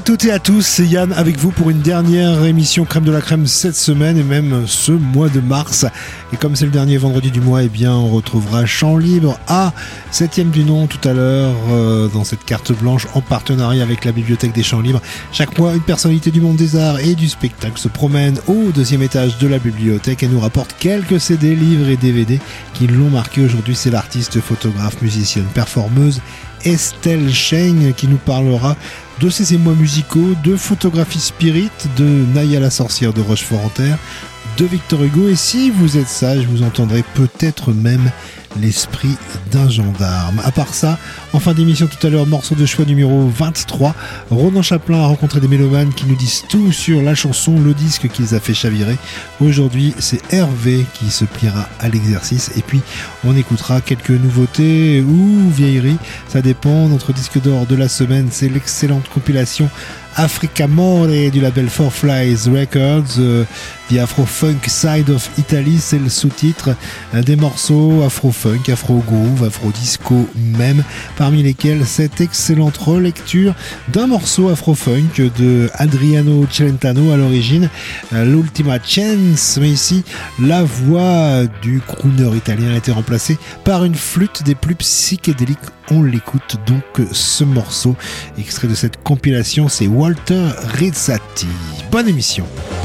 toutes et à tous, c'est Yann avec vous pour une dernière émission Crème de la Crème cette semaine et même ce mois de mars. Et comme c'est le dernier vendredi du mois, eh bien on retrouvera Chant Libre à 7e du nom tout à l'heure dans cette carte blanche en partenariat avec la Bibliothèque des Chants Libres. Chaque mois, une personnalité du monde des arts et du spectacle se promène au 2e étage de la bibliothèque et nous rapporte quelques CD, livres et DVD qui l'ont marqué. Aujourd'hui, c'est l'artiste, photographe, musicienne, performeuse Estelle Cheng qui nous parlera de ses émois musicaux, de photographie spirit, de Naya la sorcière de Rochefort-en-Terre, de Victor Hugo, et si vous êtes sage, vous entendrez peut-être même l'esprit d'un gendarme. À part ça, en fin d'émission tout à l'heure, morceau de choix numéro 23, Ronan Chaplin a rencontré des mélomanes qui nous disent tout sur la chanson, le disque qui les a fait chavirer. Aujourd'hui, c'est Hervé qui se pliera à l'exercice, et puis on écoutera quelques nouveautés ou vieilleries, ça dépend. Notre disque d'or de la semaine, c'est l'excellente compilation Africa More du label Four Flies Records, The Afro-Funk Side of Italy, c'est le sous-titre, des morceaux afro-funk, afro-groove, afro-disco même, parmi lesquels cette excellente relecture d'un morceau afro-funk de Adriano Celentano à l'origine, l'Ultima Chance, mais ici la voix du crooner italien a été remplacée par une flûte des plus psychédéliques. On l'écoute donc ce morceau, extrait de cette compilation, c'est Walter Rizzati. Bonne émission.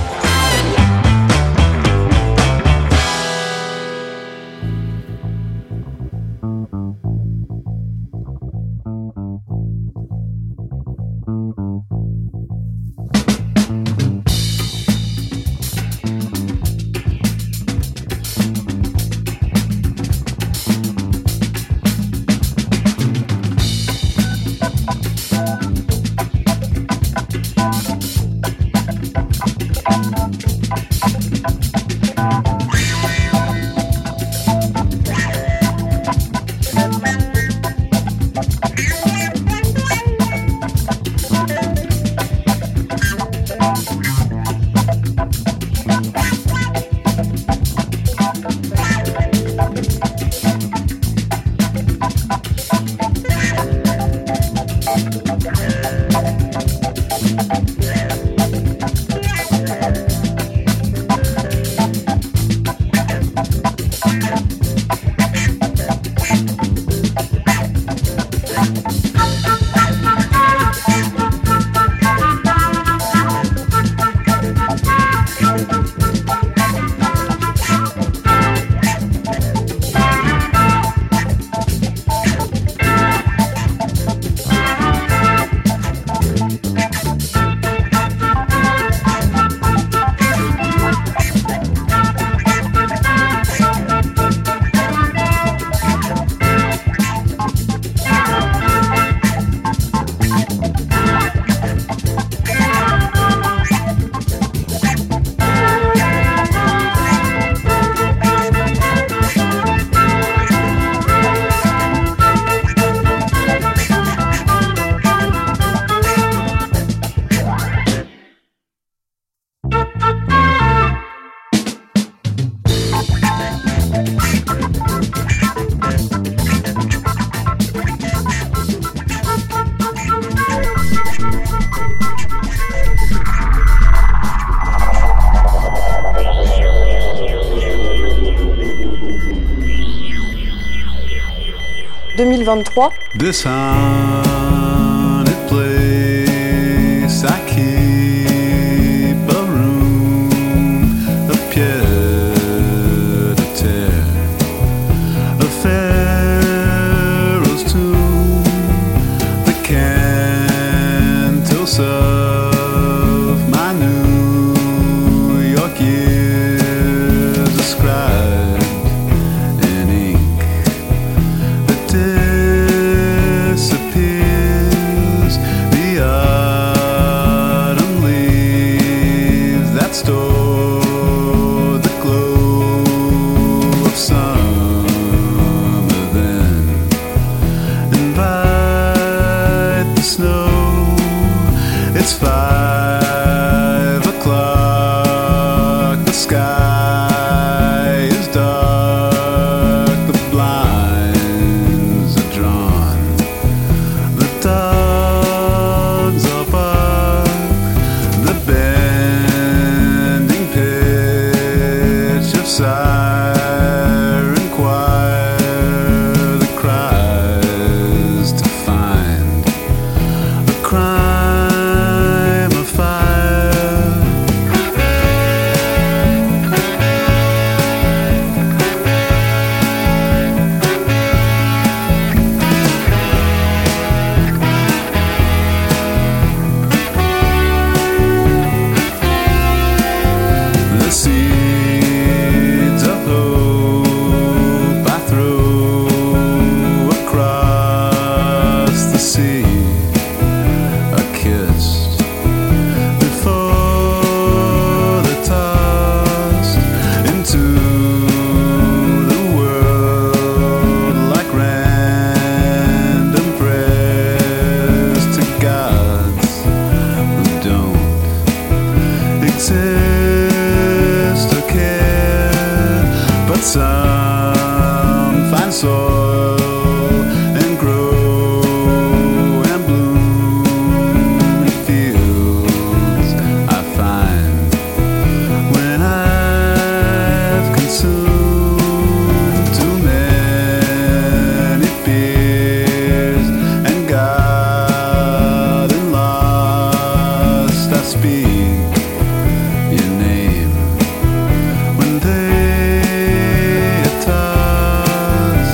The sun it plays, I keep a room, a pied à terre, a pharaoh's tomb, the cantos of my New York years described in ink that disappears. siren choir that cries to find a crime of fire. The seeds of hope I throw across the sea are kissed before they're tossed into the world like random prayers to gods who don't exist or care, but some find soil and grow and bloom in fields I find when I've consumed too many fears and gotten lost. I speak your name when they toss.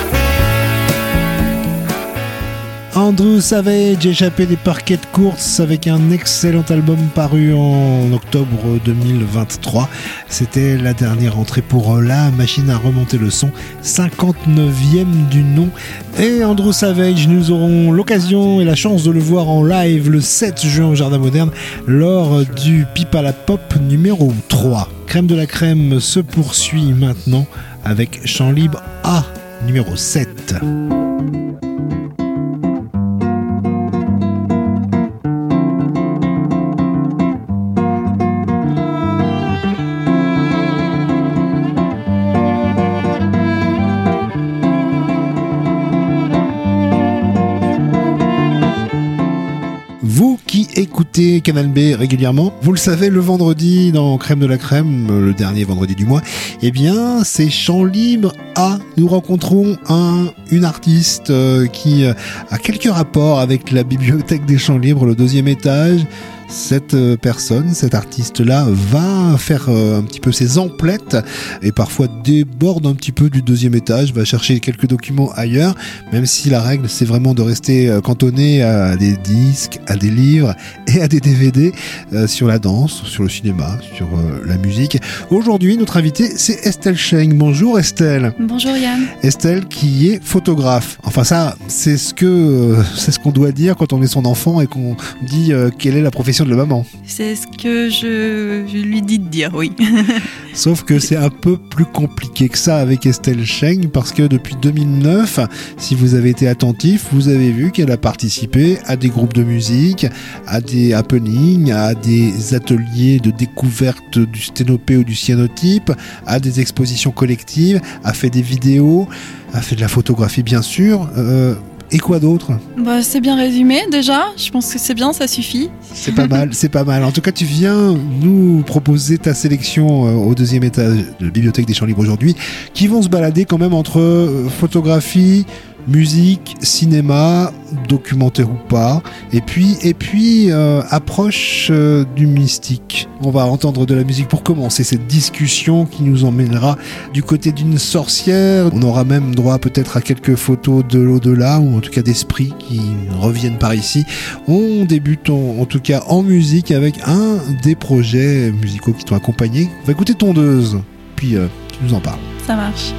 Andrew Savage, échappé des parquets de course avec un excellent album paru en octobre 2023. C'était la dernière entrée pour la machine à remonter le son, 59e du nom. Et Andrew Savage, nous aurons l'occasion et la chance de le voir en live le 7 juin au Jardin Moderne lors du Pipa la Pop numéro 3. Crème de la crème se poursuit maintenant avec Chant Libre A numéro 7. Vous qui écoutez Canal B régulièrement, vous le savez, le vendredi dans Crème de la Crème, le dernier vendredi du mois, eh bien c'est Chant Libre A. Nous rencontrons une artiste qui a quelques rapports avec la bibliothèque des Chants Libres, le 2e étage. Cette personne, cet artiste-là, va faire un petit peu ses emplettes et parfois déborde un petit peu du 2e étage, va chercher quelques documents ailleurs, même si la règle c'est vraiment de rester cantonné à des disques, à des livres et à des DVD sur la danse, sur le cinéma, sur la musique. Aujourd'hui, notre invitée, c'est Estelle Scheng. Bonjour Estelle. Bonjour Yann. Estelle qui est photographe. Enfin ça, c'est ce qu'on doit dire quand on est son enfant et qu'on dit quelle est la profession de la maman. C'est ce que je lui dis de dire, oui. Sauf que c'est un peu plus compliqué que ça avec Estelle Scheng parce que depuis 2009, si vous avez été attentif, vous avez vu qu'elle a participé à des groupes de musique, à des happenings, à des ateliers de découverte du sténopé ou du cyanotype, à des expositions collectives, a fait des vidéos, a fait de la photographie bien sûr. Et quoi d'autre ? Bah, c'est bien résumé déjà, je pense que c'est bien, ça suffit. C'est pas mal, c'est pas mal. En tout cas, tu viens nous proposer ta sélection au 2e étage de la Bibliothèque des Chants Libres aujourd'hui, qui vont se balader quand même entre photographie, musique, cinéma, documentaire ou pas, et puis approche du mystique. On va entendre de la musique pour commencer cette discussion qui nous emmènera du côté d'une sorcière. On aura même droit peut-être à quelques photos de l'au-delà, ou en tout cas d'esprits qui reviennent par ici. On débute en tout cas en musique avec un des projets musicaux qui t'ont accompagné. On va écouter Tondeuse, puis tu nous en parles. Ça marche.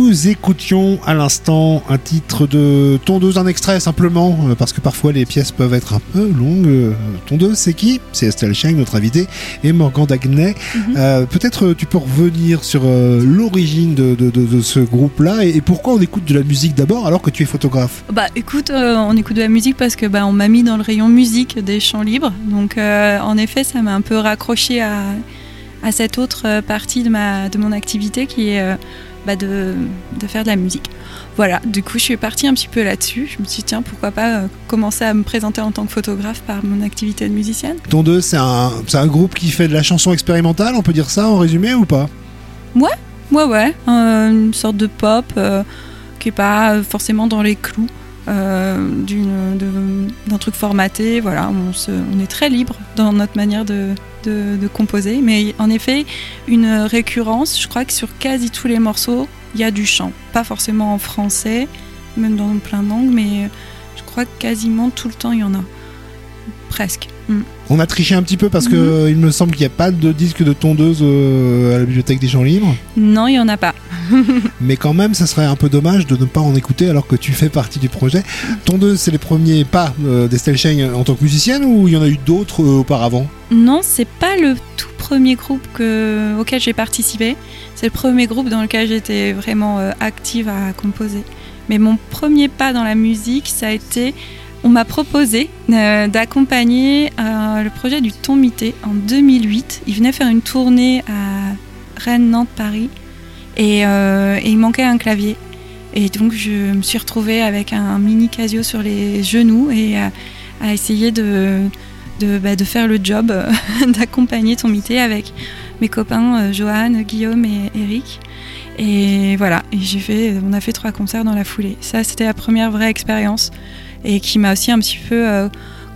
Nous écoutions à l'instant un titre de Tondeuse, un extrait simplement, parce que parfois les pièces peuvent être un peu longues. Tondeuse, c'est qui ? C'est Estelle Cheng, notre invitée, et Morgan Dagenais. Peut-être tu peux revenir sur l'origine de ce groupe-là et pourquoi on écoute de la musique d'abord alors que tu es photographe. Bah écoute, on écoute de la musique parce que on m'a mis dans le rayon musique des chants libres. Donc en effet, ça m'a un peu raccroché à cette autre partie de mon activité qui est de faire de la musique. Voilà, du coup je suis partie un petit peu là-dessus. Je me suis dit tiens, pourquoi pas commencer à me présenter en tant que photographe par mon activité de musicienne. Tondeuse, c'est un groupe qui fait de la chanson expérimentale, on peut dire ça en résumé ou pas ? Ouais, une sorte de pop qui est pas forcément dans les clous d'un truc formaté. Voilà, on est très libre dans notre manière de composer, mais en effet une récurrence. Je crois que sur quasi tous les morceaux il y a du chant, pas forcément en français, même dans plein de langues, mais je crois que quasiment tout le temps il y en a, presque. On a triché un petit peu parce que il me semble qu'il n'y a pas de disque de Tondeuse à la Bibliothèque des Chants Libres. Non, il n'y en a pas. Mais quand même, ça serait un peu dommage de ne pas en écouter alors que tu fais partie du projet. Tondeuse, c'est les premiers pas d'Estelle Cheng en tant que musicienne ou il y en a eu d'autres auparavant ? Non, c'est pas le tout premier groupe auquel j'ai participé. C'est le premier groupe dans lequel j'étais vraiment active à composer. Mais mon premier pas dans la musique, ça a été... On m'a proposé d'accompagner le projet du Ton Mité en 2008. Il venait faire une tournée à Rennes, Nantes, Paris et il manquait un clavier. Et donc je me suis retrouvée avec un mini Casio sur les genoux et à essayer de faire le job d'accompagner Ton Mité avec mes copains Johan, Guillaume et Eric. Et voilà, on a fait 3 concerts dans la foulée. Ça, c'était la première vraie expérience. Et qui m'a aussi un petit peu,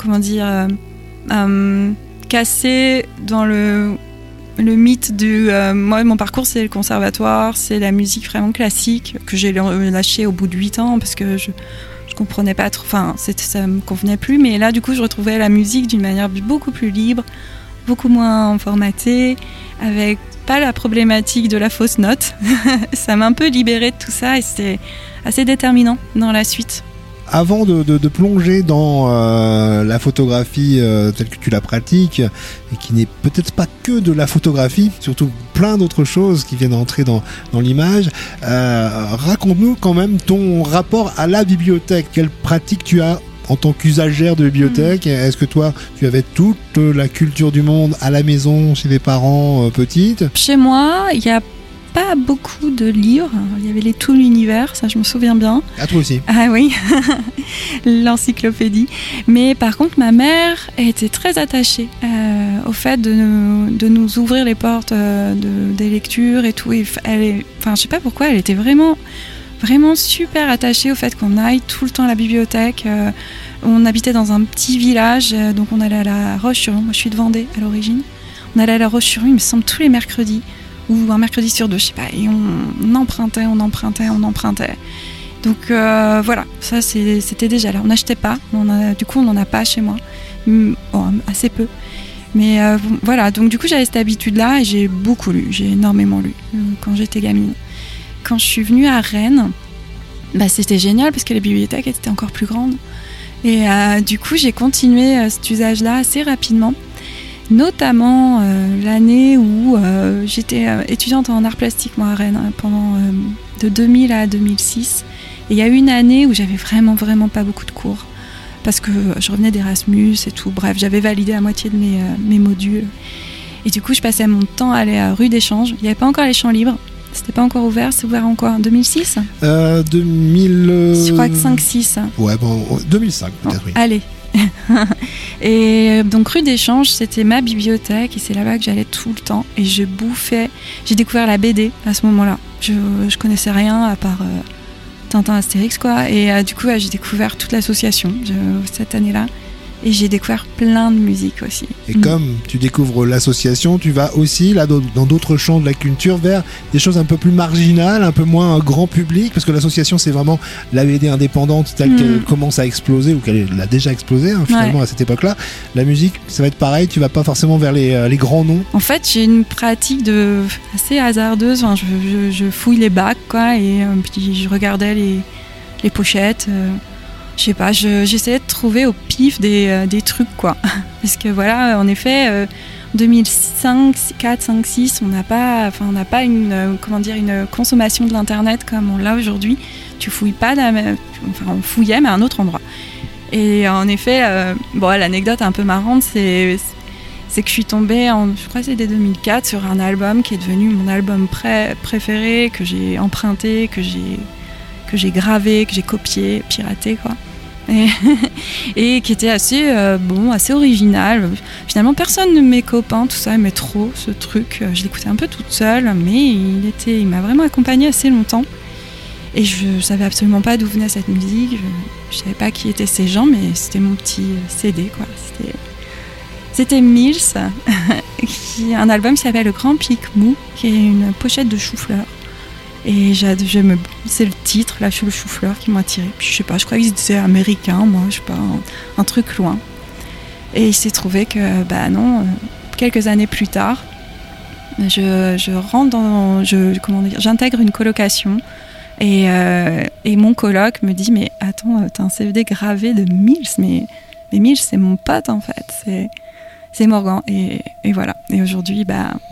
cassé dans le mythe du... moi, mon parcours, c'est le conservatoire, c'est la musique vraiment classique, que j'ai lâché au bout de 8 ans, parce que je comprenais pas trop, enfin, ça me convenait plus, mais là, du coup, je retrouvais la musique d'une manière beaucoup plus libre, beaucoup moins formatée, avec pas la problématique de la fausse note. Ça m'a un peu libérée de tout ça, et c'était assez déterminant dans la suite. Avant de plonger dans la photographie telle que tu la pratiques, et qui n'est peut-être pas que de la photographie, surtout plein d'autres choses qui viennent entrer dans l'image, raconte-nous quand même ton rapport à la bibliothèque. Quelle pratique tu as en tant qu'usagère de bibliothèque? Est-ce que toi, tu avais toute la culture du monde à la maison, chez les parents petites? Chez moi, il y a pas beaucoup de livres. Il y avait Tout l'univers, ça je me souviens bien. Ah, toi aussi? Ah oui, l'encyclopédie. Mais par contre, ma mère était très attachée au fait de nous ouvrir les portes des lectures et tout. Et je sais pas pourquoi, elle était vraiment super attachée au fait qu'on aille tout le temps à la bibliothèque. On habitait dans un petit village, donc on allait à la Roche-sur-Yon. Moi, je suis de Vendée à l'origine. On allait à la Roche-sur-Yon, il me semble, tous les mercredis. Ou un mercredi sur 2, je sais pas, et on empruntait. Donc voilà, ça c'était déjà là. On n'achetait pas, du coup on n'en a pas chez moi, assez peu. Mais voilà, donc du coup j'avais cette habitude-là et j'ai beaucoup lu, j'ai énormément lu quand j'étais gamine. Quand je suis venue à Rennes, c'était génial parce que les bibliothèques étaient encore plus grandes. Et du coup j'ai continué cet usage-là assez rapidement. Notamment l'année où j'étais étudiante en arts plastiques moi à Rennes pendant de 2000 à 2006 et il y a eu une année où j'avais vraiment pas beaucoup de cours parce que je revenais d'Erasmus et tout, bref j'avais validé la moitié de mes modules et du coup je passais mon temps à aller à rue d'Échange. Il n'y avait pas encore les champs libres, c'était pas encore ouvert, c'est ouvert en quoi, en 2006 Je crois que 5-6 ouais, bon, 2005 peut-être, bon, oui. Allez. Et donc rue d'Échange, c'était ma bibliothèque et c'est là-bas que j'allais tout le temps et je bouffais. J'ai découvert la BD à ce moment-là. Je connaissais rien à part Tintin, Astérix quoi. Et du coup j'ai découvert toute l'association cette année-là Et j'ai découvert plein de musique aussi. Et comme tu découvres l'association, tu vas aussi là dans d'autres champs de la culture vers des choses un peu plus marginales, un peu moins grand public, parce que l'association c'est vraiment la BD indépendante telle qu'elle commence à exploser ou qu'elle a déjà explosé finalement à cette époque-là. La musique, ça va être pareil, tu vas pas forcément vers les grands noms. En fait, j'ai une pratique assez hasardeuse. Enfin, je fouille les bacs, quoi, et puis je regardais les pochettes. Je sais pas, j'essayais de trouver au pif des trucs, quoi. Parce que voilà, en effet, 2005, 4, 5, 6, on n'a pas une consommation de l'internet comme on l'a aujourd'hui. Tu fouilles pas, on fouillait mais à un autre endroit. Et en effet, l'anecdote un peu marrante, c'est que je suis tombée je crois que c'était 2004, sur un album qui est devenu mon album préféré, que j'ai emprunté, que j'ai gravé, que j'ai copié, piraté, quoi. Et qui était assez original. Finalement, personne de mes copains, tout ça, aimait trop ce truc. Je l'écoutais un peu toute seule, mais il m'a vraiment accompagnée assez longtemps. Et je savais absolument pas d'où venait cette musique. Je savais pas qui étaient ces gens, mais c'était mon petit CD, quoi. C'était Mills, un album qui s'appelle Le Grand Pic Mou, qui est une pochette de chou-fleur. Et c'est le titre, là, le chou-fleur qui m'a attiré. Puis je sais pas, je croyais que c'était américain, moi, je sais pas, un truc loin. Et il s'est trouvé que, quelques années plus tard, j'intègre une colocation et mon coloc me dit, mais attends, t'as un CVD gravé de Mills, mais Mills, c'est mon pote, en fait, c'est Morgan. Et voilà. Et aujourd'hui,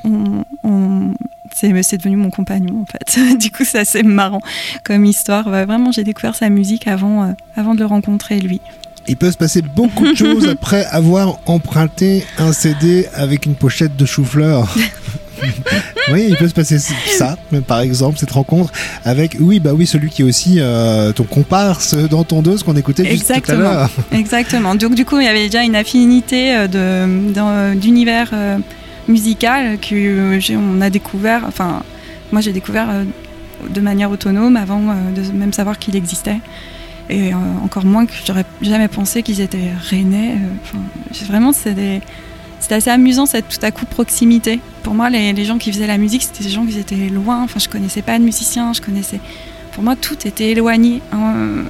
c'est devenu mon compagnon, en fait. Du coup, c'est assez marrant comme histoire. Vraiment, j'ai découvert sa musique avant de le rencontrer, lui. Il peut se passer beaucoup de choses après avoir emprunté un CD avec une pochette de chou-fleur. Oui, il peut se passer ça, par exemple, cette rencontre avec, celui qui est aussi ton comparse dans Tondeuse qu'on écoutait juste tout à l'heure. Exactement. Donc, du coup, il y avait déjà une affinité d'univers musical on a découvert, enfin moi j'ai découvert de manière autonome avant de même savoir qu'il existait, et encore moins que j'aurais jamais pensé qu'ils étaient rennais. Vraiment c'était assez amusant cette tout à coup proximité. Pour moi les gens qui faisaient la musique, c'était des gens qui étaient loin, je connaissais pas de musiciens, pour moi tout était éloigné, hein.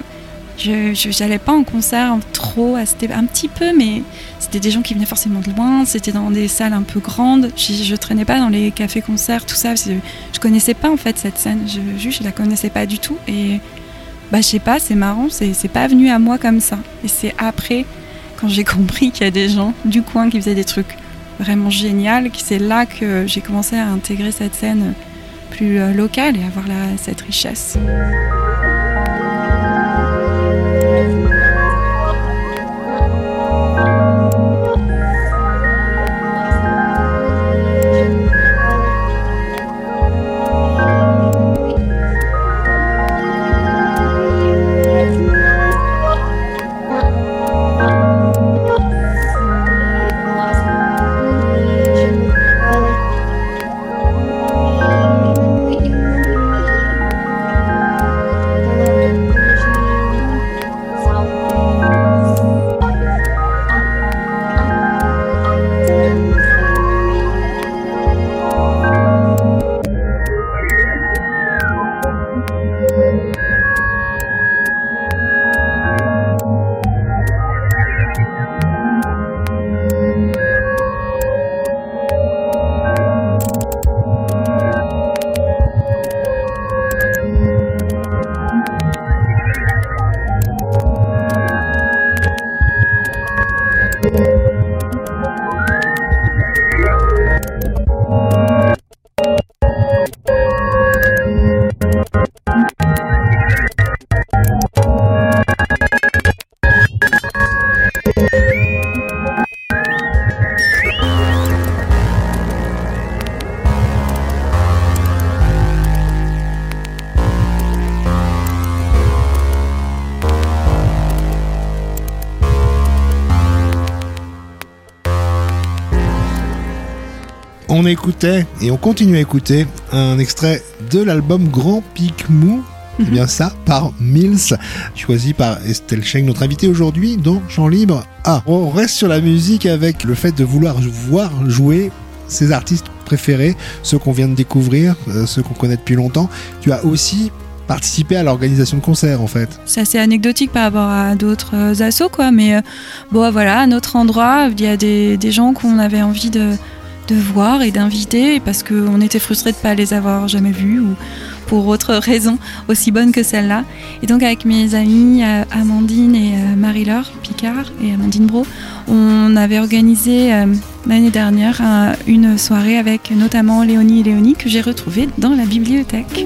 Je n'allais pas en concert trop, c'était un petit peu, mais c'était des gens qui venaient forcément de loin, c'était dans des salles un peu grandes. Je traînais pas dans les cafés-concerts, tout ça, parce que je connaissais pas en fait cette scène, je la connaissais pas du tout. Et je sais pas, c'est marrant, c'est pas venu à moi comme ça. Et c'est après, quand j'ai compris qu'il y a des gens du coin qui faisaient des trucs vraiment géniaux, que c'est là que j'ai commencé à intégrer cette scène plus locale et avoir cette richesse. On écoutait et on continue à écouter un extrait de l'album Grand Pic Mou C'est bien ça, par Mills, choisi par Estelle Cheng, notre invitée aujourd'hui dans Chant Libre. On reste sur la musique avec le fait de vouloir voir jouer ses artistes préférés, ceux qu'on vient de découvrir, ceux qu'on connaît depuis longtemps. Tu as aussi participé à l'organisation de concerts en fait. C'est assez anecdotique par rapport à d'autres assos quoi, mais bon voilà, à notre endroit, il y a des gens qu'on avait envie de voir et d'inviter parce qu'on était frustrés de ne pas les avoir jamais vus ou pour autre raison aussi bonne que celle-là. Et donc avec mes amies Amandine et Marie-Laure Picard et Amandine Bro, on avait organisé l'année dernière une soirée avec notamment Léonie et Léonie que j'ai retrouvée dans la bibliothèque.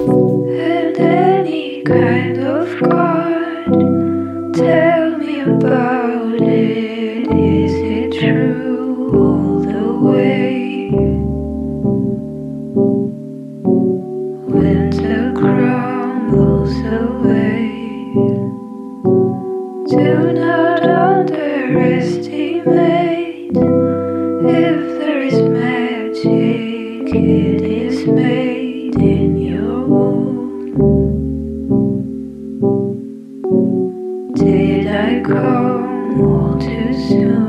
Kind of God, tell me about it. Is it true all the way? Winter crumbles away. Do not underestimate. If there is magic, it is made in your womb. Did I come all too soon?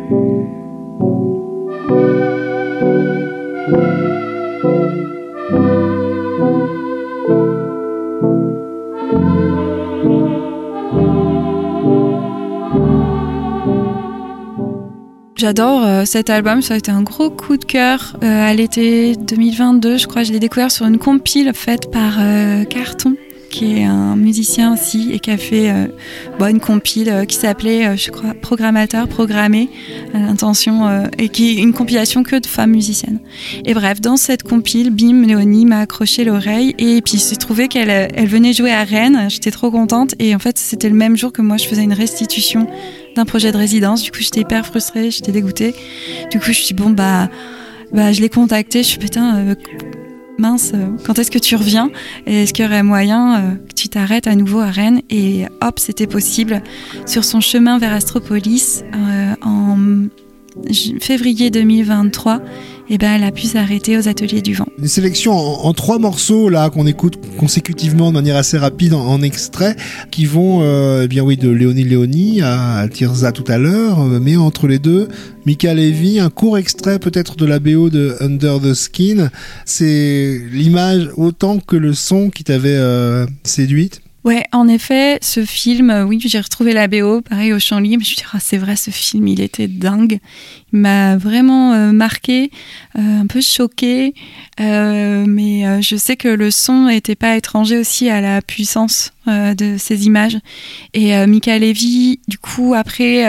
J'adore cet album, ça a été un gros coup de cœur à l'été 2022, je crois. Je l'ai découvert sur une compile faite par Carton, qui est un musicien aussi et qui a fait une compile qui s'appelait, je crois, Programmateur, Programmé à l'intention, et qui est une compilation que de femmes musiciennes. Et bref, dans cette compile, bim, Léonie m'a accroché l'oreille et puis j'ai trouvé qu'elle venait jouer à Rennes, j'étais trop contente et en fait c'était le même jour que moi je faisais une restitution d'un projet de résidence, du coup j'étais hyper frustrée, j'étais dégoûtée. Du coup je me suis dit je l'ai contactée, je suis mince, quand est-ce que tu reviens? Est-ce qu'il y aurait moyen que tu t'arrêtes à nouveau à Rennes? Et hop, c'était possible. Sur son chemin vers Astropolis, en février 2023, elle a pu s'arrêter aux Ateliers du Vent. Une sélection en 3 morceaux là qu'on écoute consécutivement de manière assez rapide en extrait, qui vont de Léonie à Tirza tout à l'heure, mais entre les deux, Mika Levy, un court extrait peut-être de la BO de Under the Skin. C'est l'image autant que le son qui t'avait séduite? Ouais, en effet, ce film, oui, j'ai retrouvé la BO, pareil au Chant Libre. Je me suis dit, c'est vrai, ce film, il était dingue. Il m'a vraiment marqué, un peu choqué, mais je sais que le son n'était pas étranger aussi à la puissance de ces images. Et Mika Levy, du coup, après,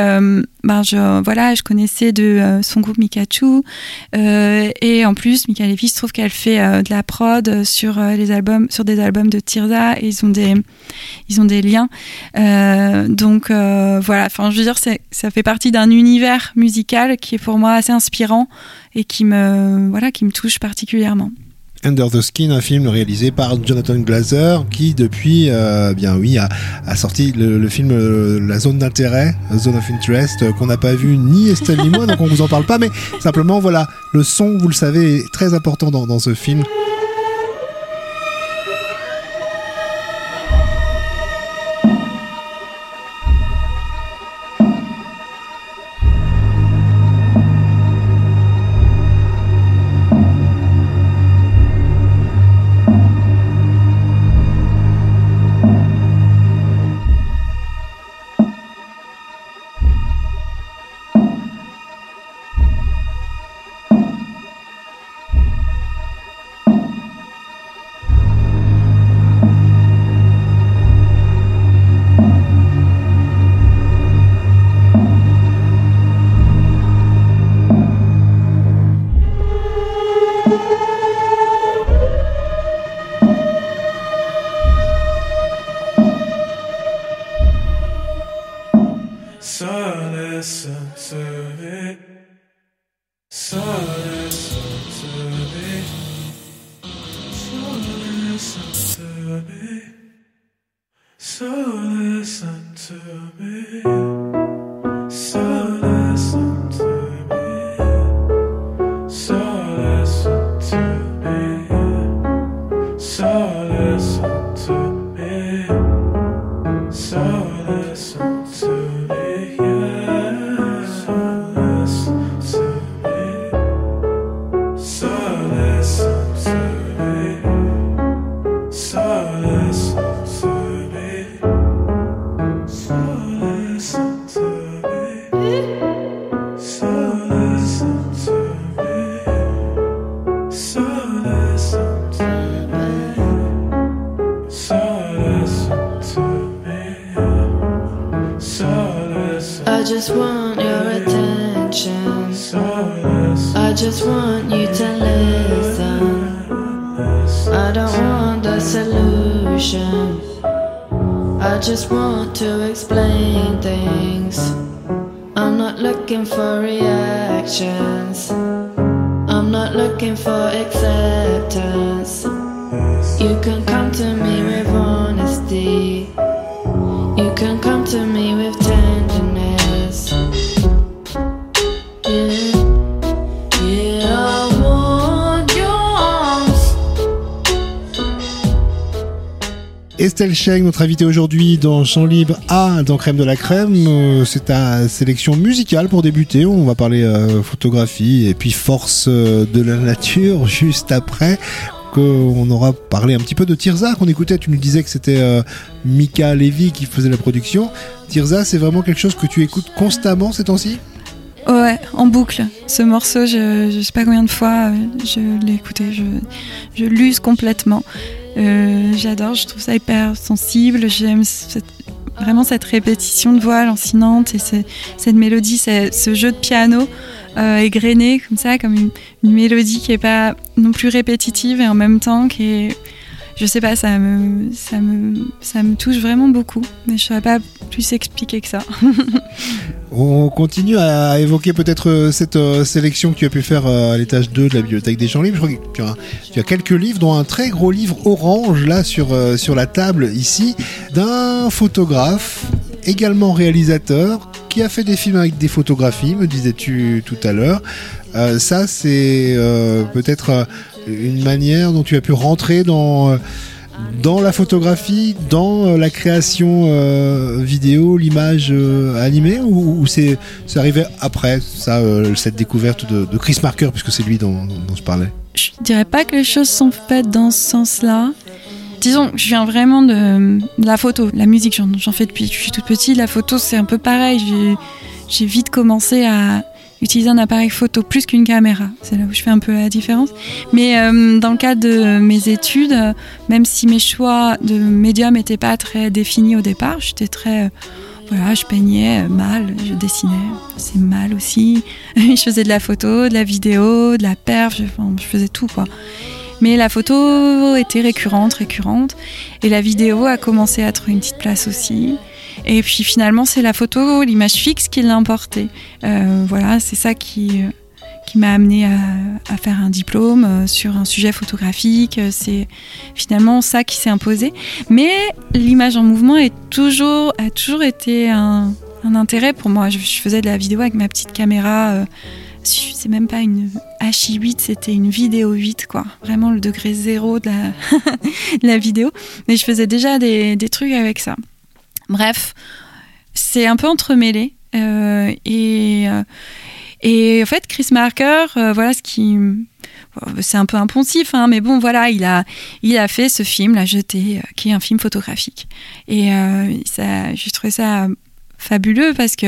je connaissais de son groupe Mikachu, et en plus, Mika Levy, se trouve qu'elle fait de la prod sur des albums de Tirza, et ils ont des liens. Donc voilà, enfin, je veux dire, ça fait partie d'un univers musical qui est pour moi assez inspirant et qui me touche particulièrement. Under the Skin, un film réalisé par Jonathan Glazer qui depuis a sorti le film La Zone d'intérêt, Zone of Interest, qu'on n'a pas vu ni Estelle ni moi, donc on vous en parle pas, mais simplement voilà, le son, vous le savez, est très important dans ce film. So listen to me. just want your attention. I just want you to listen. I don't want a solution. I just want to explain things. I'm not looking for reactions. I'm not looking for acceptance. You can come to me with honesty. You can come to me with tenderness. Yeah, yeah, I want your arms. Estelle Cheng, notre invitée aujourd'hui dans Chant Libre dans Crème de la Crème. C'est ta sélection musicale pour débuter. On va parler photographie et puis force de la nature juste après. On aura parlé un petit peu de Tirza qu'on écoutait. Tu nous disais que c'était Mika Levy qui faisait la production. Tirza, c'est vraiment quelque chose que tu écoutes constamment ces temps-ci ? Ouais, en boucle. Ce morceau, je sais pas combien de fois je l'ai écouté. Je l'use complètement. J'adore, je trouve ça hyper sensible. J'aime vraiment cette répétition de voix lancinante et cette mélodie, ce jeu de piano égrené comme ça, comme une mélodie qui est pas non plus répétitive et en même temps qui est, je sais pas, ça me touche vraiment beaucoup, mais je saurais pas plus expliquer que ça. On continue à évoquer peut-être cette sélection que tu as pu faire à l'étage 2 de la bibliothèque des Champs Libres. Je crois que tu as quelques livres, dont un très gros livre orange là sur la table ici, d'un photographe, également réalisateur, qui a fait des films avec des photographies, me disais-tu tout à l'heure. Ça, c'est peut-être une manière dont tu as pu rentrer dans la photographie, dans la création vidéo, l'image animée, ou c'est arrivé après ça, cette découverte de Chris Marker, puisque c'est lui dont je parlais? Je dirais pas que les choses sont faites dans ce sens-là. Disons, je viens vraiment de la photo. La musique, j'en fais depuis que je suis toute petite. La photo, c'est un peu pareil. J'ai vite commencé à utiliser un appareil photo plus qu'une caméra. C'est là où je fais un peu la différence. Mais dans le cadre de mes études, même si mes choix de médium n'étaient pas très définis au départ, j'étais très... je peignais mal, je dessinais, c'est mal aussi. Je faisais de la photo, de la vidéo, de la perf, je faisais tout, quoi. Mais la photo était récurrente. Et la vidéo a commencé à trouver une petite place aussi. Et puis finalement, c'est la photo, l'image fixe qui l'a emportée. C'est ça qui m'a amenée à faire un diplôme sur un sujet photographique. C'est finalement ça qui s'est imposé. Mais l'image en mouvement a toujours été un intérêt pour moi. Je faisais de la vidéo avec ma petite caméra. C'est même pas une Hi8, c'était une vidéo 8, quoi. Vraiment le degré zéro de la vidéo. Mais je faisais déjà des trucs avec ça. Bref, c'est un peu entremêlé. Et en fait, Chris Marker, c'est un peu impensif, hein, mais bon, voilà, il a fait ce film, La Jetée, qui est un film photographique. Et j'ai trouvé ça fabuleux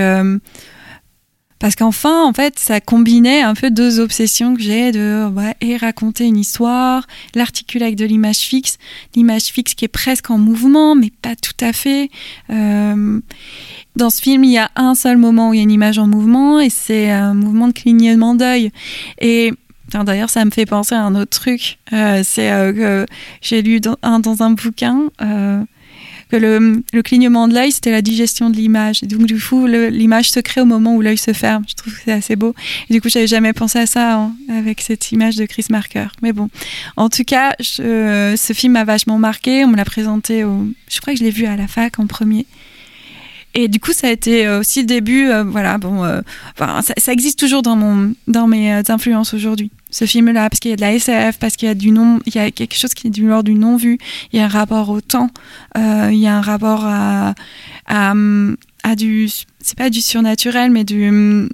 parce qu'enfin, en fait, ça combinait un peu deux obsessions que j'ai et raconter une histoire, l'articuler avec de l'image fixe qui est presque en mouvement, mais pas tout à fait. Dans ce film, il y a un seul moment où il y a une image en mouvement, et c'est un mouvement de clignement d'œil. Et d'ailleurs, ça me fait penser à un autre truc. C'est que j'ai lu dans un bouquin... que le clignement de l'œil, c'était la digestion de l'image. Et donc, du coup, l'image se crée au moment où l'œil se ferme. Je trouve que c'est assez beau. Et du coup, j'avais jamais pensé à ça avec cette image de Chris Marker. Mais bon, en tout cas, ce film m'a vachement marqué. On me l'a présenté je crois que je l'ai vu à la fac en premier. Et du coup, ça a été aussi le début. Ça existe toujours dans mes influences aujourd'hui. Ce film-là, parce qu'il y a de la SF, parce qu'il y a il y a quelque chose qui est du l'ordre du non-vu. Il y a un rapport au temps. Il y a un rapport à du, c'est pas du surnaturel, mais de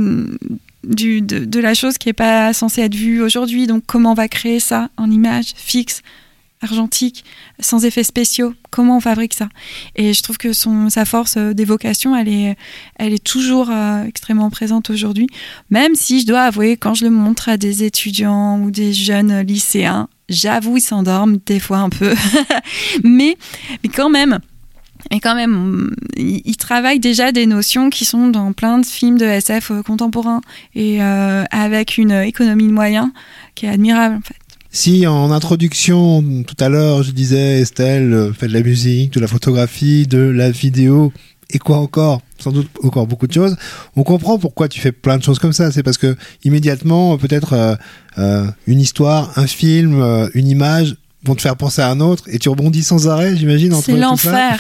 la chose qui est pas censée être vue aujourd'hui. Donc, comment on va créer ça en image fixe, argentique, sans effets spéciaux? Comment on fabrique ça? Et je trouve que sa force d'évocation, elle est toujours extrêmement présente aujourd'hui, même si je dois avouer, quand je le montre à des étudiants ou des jeunes lycéens, j'avoue, ils s'endorment des fois un peu. mais quand même, Et quand même, il travaille déjà des notions qui sont dans plein de films de SF contemporains et avec une économie de moyens qui est admirable en fait. Si en introduction, tout à l'heure, je disais Estelle fait de la musique, de la photographie, de la vidéo, et quoi encore, sans doute encore beaucoup de choses, on comprend pourquoi tu fais plein de choses comme ça. C'est parce que immédiatement, peut-être une histoire, un film, une image vont te faire penser à un autre, et tu rebondis sans arrêt, j'imagine, entre c'est l'enfer.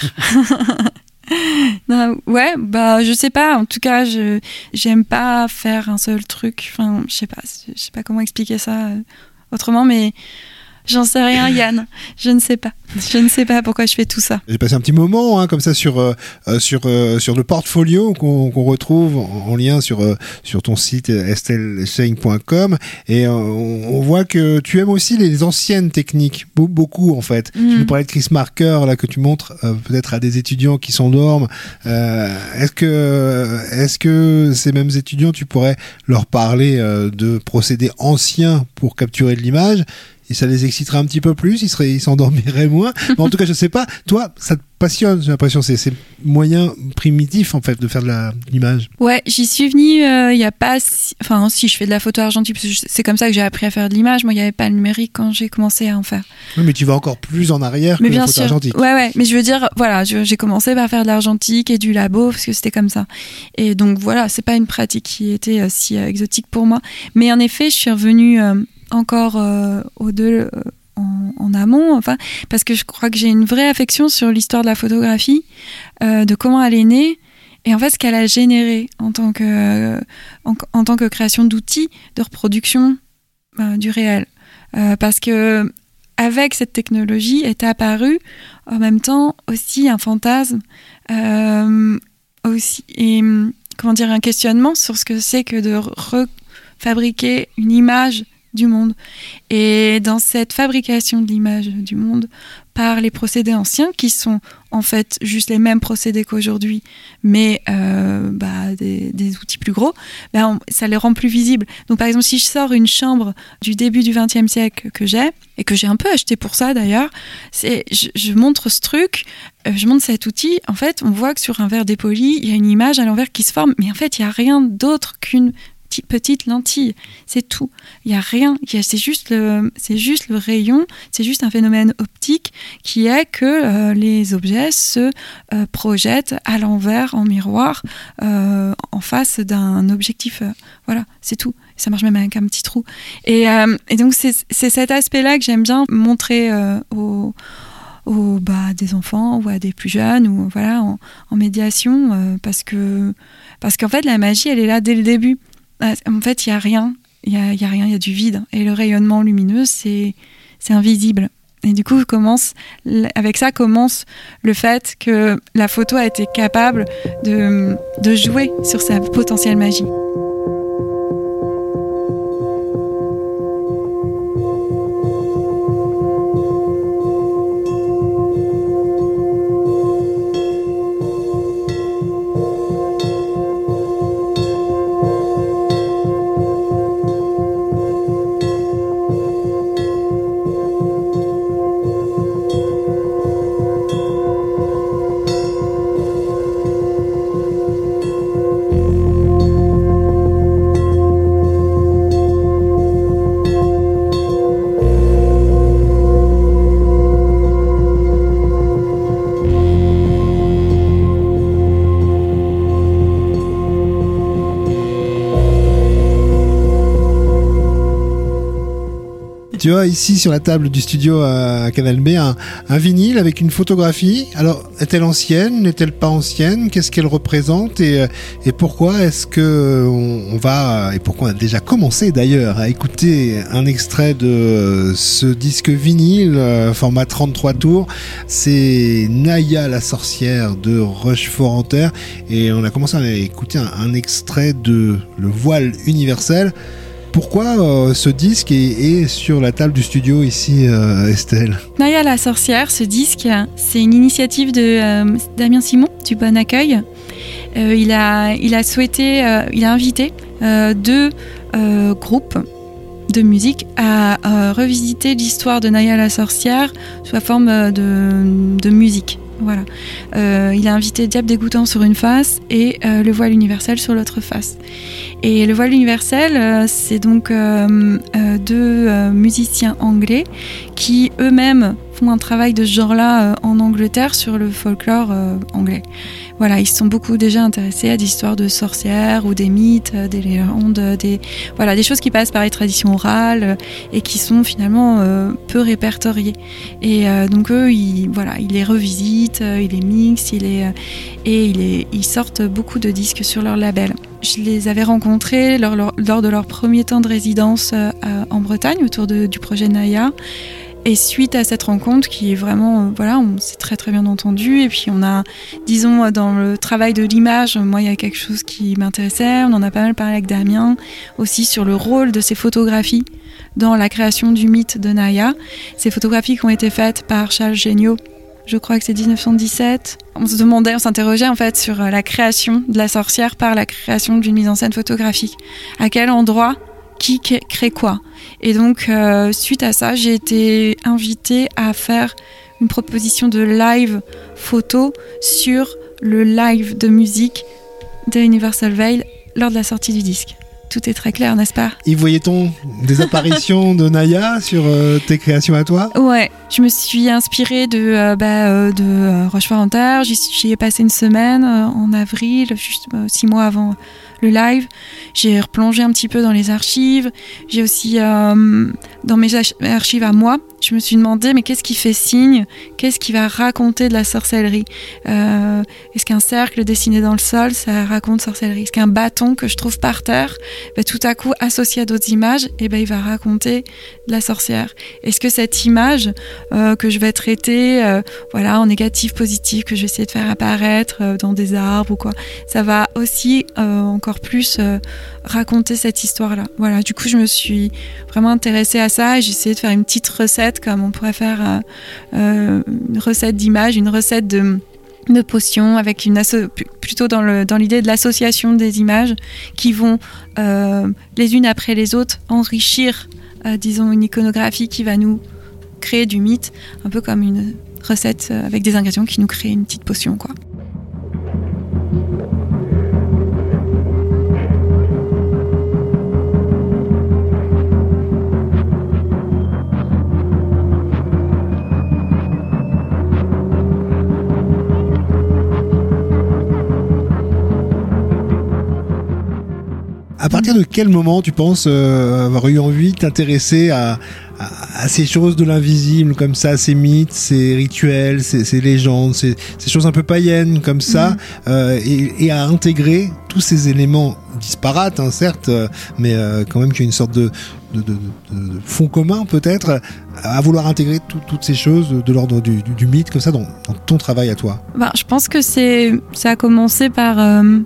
Non, ouais, bah je sais pas. En tout cas, j'aime pas faire un seul truc. Enfin, je sais pas comment expliquer ça autrement, mais j'en sais rien, Yann. Je ne sais pas pourquoi je fais tout ça. J'ai passé un petit moment comme ça sur le portfolio qu'on retrouve en lien sur ton site estellecheng.com, et on voit que tu aimes aussi les anciennes techniques, beaucoup en fait. Tu nous parlais de Chris Marker là, que tu montres peut-être à des étudiants qui s'endorment. Est-ce que ces mêmes étudiants, tu pourrais leur parler de procédés anciens pour capturer de l'image? Et ça les exciterait un petit peu plus, ils s'endormiraient moins. Mais en tout cas, je sais pas. Toi, ça te passionne, j'ai l'impression. C'est moyen primitif, en fait, de faire de l'image. Ouais, j'y suis venue il y a pas... Enfin, si, je fais de la photo argentique, parce que c'est comme ça que j'ai appris à faire de l'image. Moi, il n'y avait pas le numérique quand j'ai commencé à en faire. Oui, mais tu vas encore plus en arrière que la photo argentique. Ouais. Mais je veux dire, voilà, j'ai commencé par faire de l'argentique et du labo, parce que c'était comme ça. Et donc, voilà, c'est pas une pratique qui était si exotique pour moi. Mais en effet, je suis revenue... encore en amont, enfin, parce que je crois que j'ai une vraie affection sur l'histoire de la photographie, de comment elle est née, et en fait ce qu'elle a généré en tant que création d'outils de reproduction du réel. Parce que avec cette technologie est apparu en même temps aussi un fantasme, aussi, et comment dire, un questionnement sur ce que c'est que de refabriquer une image du monde. Et dans cette fabrication de l'image du monde par les procédés anciens, qui sont en fait juste les mêmes procédés qu'aujourd'hui, mais des outils plus gros, ça les rend plus visibles. Donc par exemple, si je sors une chambre du début du XXe siècle que j'ai, et que j'ai un peu acheté pour ça d'ailleurs, je montre ce truc, je montre cet outil, en fait on voit que sur un verre dépoli, il y a une image à l'envers qui se forme, mais en fait il n'y a rien d'autre qu'une petite lentille, c'est tout. Il y a rien, c'est juste le rayon, c'est juste un phénomène optique qui est que les objets se projettent à l'envers en miroir en face d'un objectif. Voilà, c'est tout. Ça marche même avec un petit trou. Et donc c'est cet aspect-là que j'aime bien montrer des enfants ou à des plus jeunes, ou voilà, en médiation, parce qu'en fait la magie elle est là dès le début. En fait, il y a rien, il y a du vide, et le rayonnement lumineux, c'est invisible. Et du coup, avec ça commence le fait que la photo a été capable de jouer sur sa potentielle magie. Tu vois ici sur la table du studio à Canal B un vinyle avec une photographie. Alors, est-elle ancienne? N'est-elle pas ancienne? Qu'est-ce qu'elle représente? Et pourquoi est-ce que on va, et pourquoi on a déjà commencé d'ailleurs à écouter un extrait de ce disque vinyle format 33 tours? C'est Naya la sorcière de Rochefort-en-Terre, et on a commencé à écouter un extrait de Le Voile universel. Pourquoi ce disque est sur la table du studio ici, Estelle? Naya la sorcière, ce disque, c'est une initiative de Damien Simon du Bon Accueil. Il a invité deux groupes de musique à revisiter l'histoire de Naya la sorcière sous la forme de musique. Voilà. Il a invité Diable dégoûtant sur une face et le voile universel sur l'autre face. Et le voile universel, c'est donc deux musiciens anglais qui eux-mêmes font un travail de ce genre-là en Angleterre sur le folklore anglais. Voilà, ils se sont beaucoup déjà intéressés à des histoires de sorcières ou des mythes, des légendes, des choses qui passent par les traditions orales et qui sont finalement peu répertoriées. Et donc eux, ils les revisitent, ils les mixent, ils sortent beaucoup de disques sur leur label. Je les avais rencontrés lors de leur premier temps de résidence en Bretagne autour du projet Naya. Et suite à cette rencontre qui est vraiment, on s'est très très bien entendu. Et puis on a, disons, dans le travail de l'image, moi il y a quelque chose qui m'intéressait. On en a pas mal parlé avec Damien, aussi sur le rôle de ces photographies dans la création du mythe de Naya. Ces photographies qui ont été faites par Charles Géniaux, je crois que c'est 1917. On s'interrogeait en fait sur la création de la sorcière par la création d'une mise en scène photographique. À quel endroit, qui crée quoi ? Et donc, suite à ça, j'ai été invitée à faire une proposition de live photo sur le live de musique de Universal Veil lors de la sortie du disque. Tout est très clair, n'est-ce pas ? Et voyait-on des apparitions de Naya sur tes créations à toi ? Ouais, je me suis inspirée de Rochefort-en-Terre. J'y ai passé une semaine en avril, juste 6 mois avant le live. J'ai replongé un petit peu dans les archives. J'ai aussi, dans mes archives à moi, je me suis demandé, mais qu'est-ce qui fait signe ? Qu'est-ce qui va raconter de la sorcellerie ? Est-ce qu'un cercle dessiné dans le sol, ça raconte sorcellerie ? Est-ce qu'un bâton que je trouve par terre, tout à coup, associé à d'autres images, il va raconter de la sorcière ? Est-ce que cette image que je vais traiter en négatif, positif, que je vais essayer de faire apparaître dans des arbres ou quoi, ça va aussi encore plus raconter cette histoire-là. Voilà, du coup, je me suis vraiment intéressée à ça et j'ai essayé de faire une petite recette, comme on pourrait faire une recette d'image, une recette de potions, avec plutôt dans l'idée de l'association des images qui vont les unes après les autres enrichir, disons, une iconographie qui va nous créer du mythe, un peu comme une recette avec des ingrédients qui nous créent une petite potion, quoi. À partir de quel moment tu penses avoir eu envie de t'intéresser à ces choses de l'invisible comme ça, ces mythes, ces rituels, ces légendes, ces choses un peu païennes comme ça, et à intégrer tous ces éléments disparates, hein, certes, mais quand même qu'il y a une sorte de fond commun peut-être, à vouloir intégrer toutes ces choses de l'ordre du mythe comme ça dans ton travail à toi. Je pense que ça a commencé par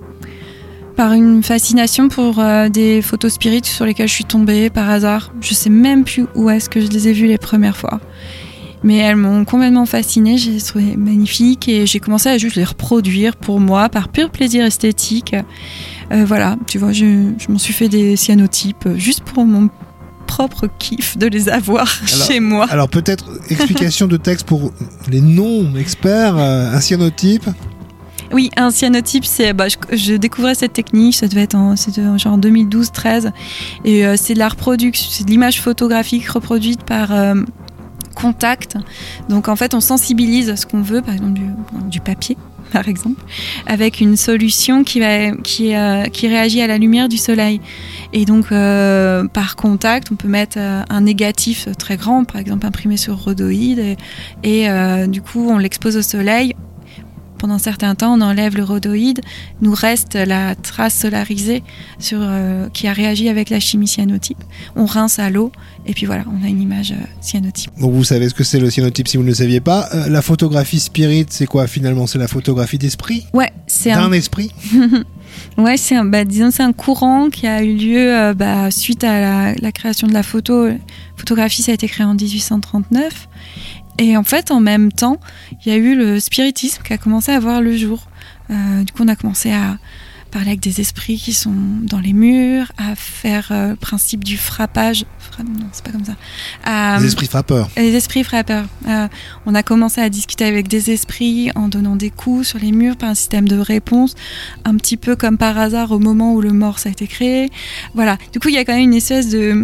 une fascination pour des photos spirites sur lesquelles je suis tombée par hasard. Je sais même plus où est-ce que je les ai vues les premières fois. Mais elles m'ont complètement fascinée, j'ai trouvé magnifiques et j'ai commencé à juste les reproduire pour moi, par pur plaisir esthétique. Tu vois, je m'en suis fait des cyanotypes juste pour mon propre kiff de les avoir chez moi. Alors peut-être explication de texte pour les non-experts, un cyanotype. Oui, un cyanotype, je découvrais cette technique, c'était genre en 2012-13, et c'est de la reproduction, c'est de l'image photographique reproduite par contact. Donc en fait, on sensibilise ce qu'on veut, par exemple du papier, par exemple, avec une solution qui réagit à la lumière du soleil. Et donc par contact, on peut mettre un négatif très grand, par exemple imprimé sur rhodoïde, et du coup on l'expose au soleil. Pendant un certain temps, on enlève le rhodoïde, nous reste la trace solarisée qui a réagi avec la chimie cyanotype. On rince à l'eau et puis voilà, on a une image cyanotype. Donc vous savez ce que c'est le cyanotype si vous ne le saviez pas. La photographie spirit, c'est quoi finalement ? C'est la photographie d'esprit ? Ouais, c'est d'un esprit. Ouais, c'est un courant qui a eu lieu suite à la création de la photographie. Ça a été créé en 1839. Et en fait, en même temps, il y a eu le spiritisme qui a commencé à voir le jour. Du coup, on a commencé à parler avec des esprits qui sont dans les murs, à faire le principe du frappage. Non, c'est pas comme ça. Les esprits frappeurs. Les esprits frappeurs. On a commencé à discuter avec des esprits en donnant des coups sur les murs par un système de réponse, un petit peu comme par hasard au moment où le morse a été créé. Voilà. Du coup, il y a quand même une espèce de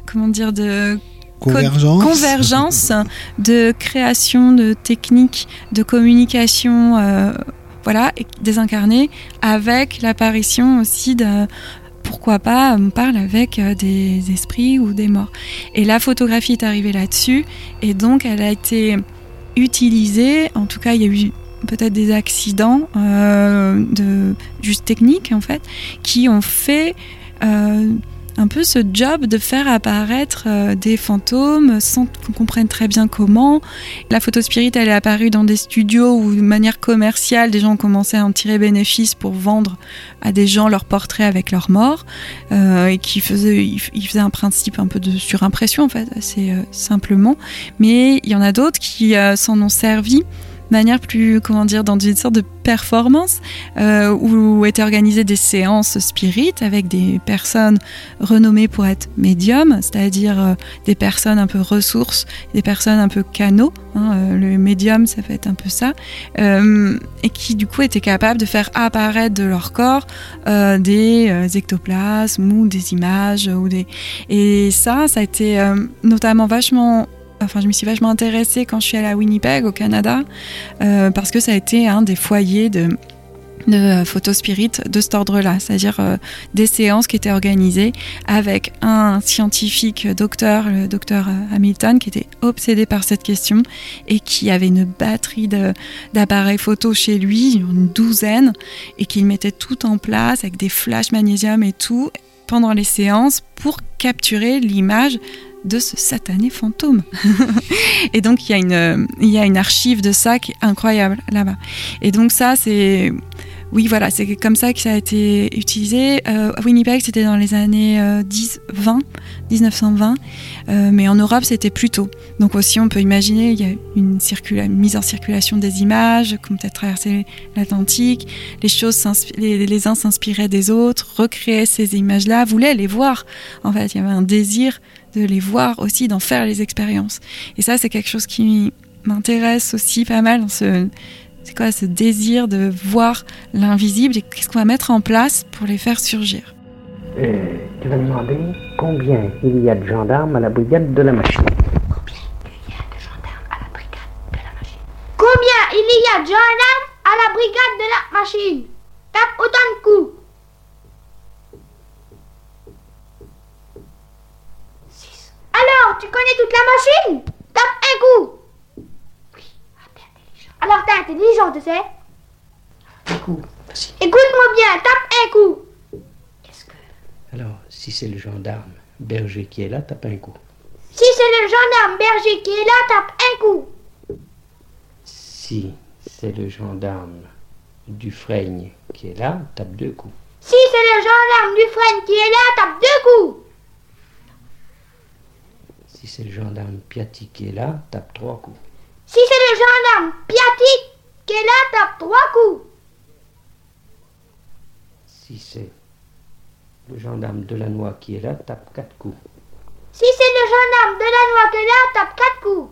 convergence de création de techniques de communication désincarnées, avec l'apparition aussi de, pourquoi pas, on parle avec des esprits ou des morts. Et la photographie est arrivée là-dessus, et donc elle a été utilisée, en tout cas il y a eu peut-être des accidents juste techniques en fait, qui ont fait un peu ce job de faire apparaître des fantômes sans qu'on comprenne très bien comment. La photo spirit, elle est apparue dans des studios où, de manière commerciale, des gens ont commencé à en tirer bénéfice pour vendre à des gens leurs portraits avec leurs morts, et qui faisaient un principe un peu de surimpression, en fait, assez simplement. Mais il y en a d'autres qui s'en ont servi de manière plus, dans une sorte de performance, où étaient organisées des séances spirites avec des personnes renommées pour être médiums, c'est-à-dire des personnes un peu ressources, des personnes un peu canaux, le médium ça peut être un peu ça, et qui du coup étaient capables de faire apparaître de leur corps des ectoplasmes ou des images, et ça a été notamment je me suis vachement intéressée quand je suis allée à Winnipeg, au Canada, parce que ça a été un des foyers de photos spirit de cet ordre-là, c'est-à-dire des séances qui étaient organisées avec un scientifique docteur, le docteur Hamilton, qui était obsédé par cette question et qui avait une batterie d'appareils photo chez lui, une 12aine, et qu'il mettait tout en place avec des flashs magnésium et tout pendant les séances pour capturer l'image de ce satané fantôme. Et donc il y a une archive de ça qui est incroyable là-bas. Et donc ça c'est comme ça que ça a été utilisé. À Winnipeg, c'était dans les années 1920, mais en Europe, c'était plus tôt. Donc aussi, on peut imaginer, il y a une mise en circulation des images, qui ont peut-être traversé l'Atlantique. Les uns s'inspiraient des autres, recréaient ces images-là, voulaient les voir. En fait, il y avait un désir de les voir aussi, d'en faire les expériences. Et ça, c'est quelque chose qui m'intéresse aussi pas mal dans c'est quoi ce désir de voir l'invisible et qu'est-ce qu'on va mettre en place pour les faire surgir. Tu vas demander combien il y a de gendarmes à la brigade de la machine. Combien il y a de gendarmes à la brigade de la machine? Tape autant de coups. 6. Alors, tu connais toute la machine? Tape un coup. Alors t'es intelligent, tu sais. Un coup, vas-y. Écoute-moi bien, tape un coup. Qu'est-ce que... Alors, si c'est le gendarme berger qui est là, tape un coup. Si c'est le gendarme berger qui est là, tape un coup. Si c'est le gendarme Dufresne qui est là, tape 2 coups. Si c'est le gendarme Dufresne qui est là, tape 2 coups. Si c'est le gendarme Piatti qui est là, tape 3 coups. Si c'est le gendarme Piatti qui est là, tape 3 coups. Si c'est le gendarme Delannoy qui est là, tape 4 coups. Si c'est le gendarme Delannoy qui est là, tape 4 coups.